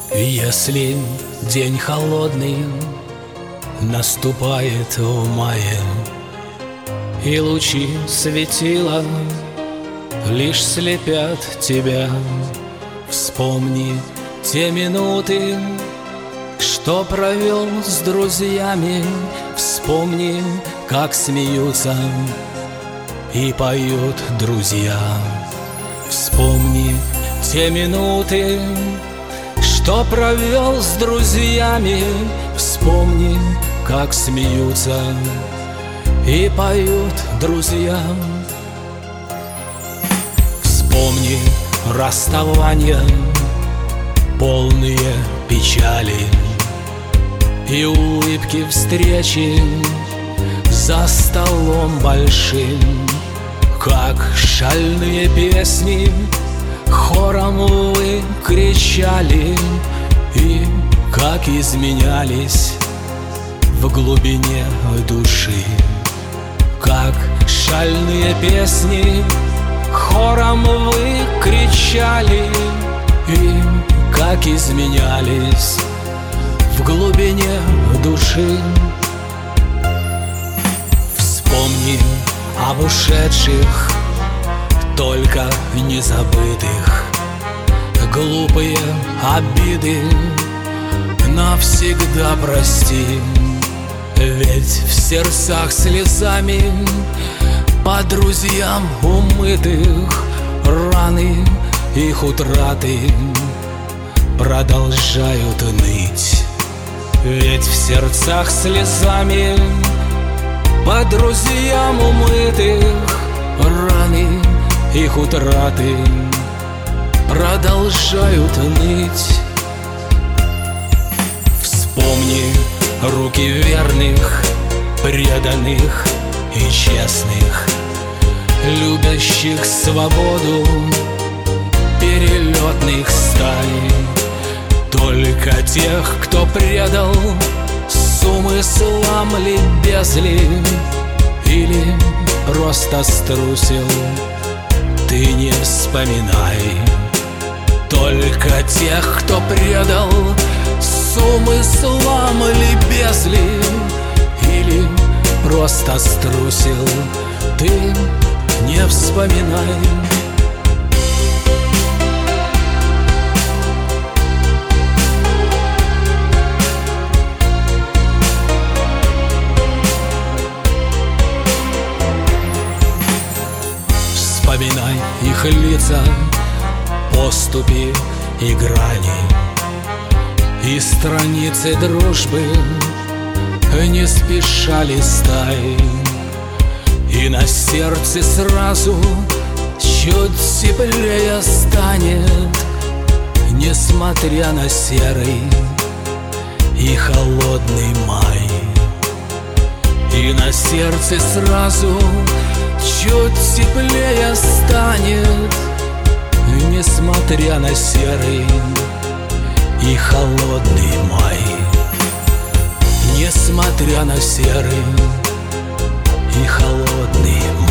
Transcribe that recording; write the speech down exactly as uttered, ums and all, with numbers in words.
Если день холодный наступает в мае, и лучи светила лишь слепят тебя, вспомни те минуты, что провел с друзьями. Вспомни, как смеются и поют друзья. Вспомни те минуты, что провел с друзьями. Вспомни, как смеются и поют друзья. Вспомни расставания, полные печали, и улыбки встречи за столом большим. Как шальные песни хором вы кричали, и как изменялись в глубине души. Как шальные песни хором вы кричали, и как изменялись в глубине души. Вспомни об ушедших, только не забытых, глупые обиды навсегда прости. Ведь в сердцах слезами по друзьям умытых раны их утраты продолжают ныть. Ведь в сердцах слезами по друзьям умытых раны их утраты продолжают ныть. Вспомни руки верных, преданных и честных, любящих свободу перелетных стай. Только тех, кто предал с умыслом ли, без ли, или просто струсил, ты не вспоминай. Только тех, кто предал с умыслом ли, без ли, или просто струсил, ты не вспоминай. Вспоминай их лица, поступи и грани, и страницы дружбы не спеша листай. И на сердце сразу чуть теплее станет, несмотря на серый и холодный май. И на сердце сразу чуть теплее станет, несмотря на серый и холодный май. Несмотря на серый и холодный май.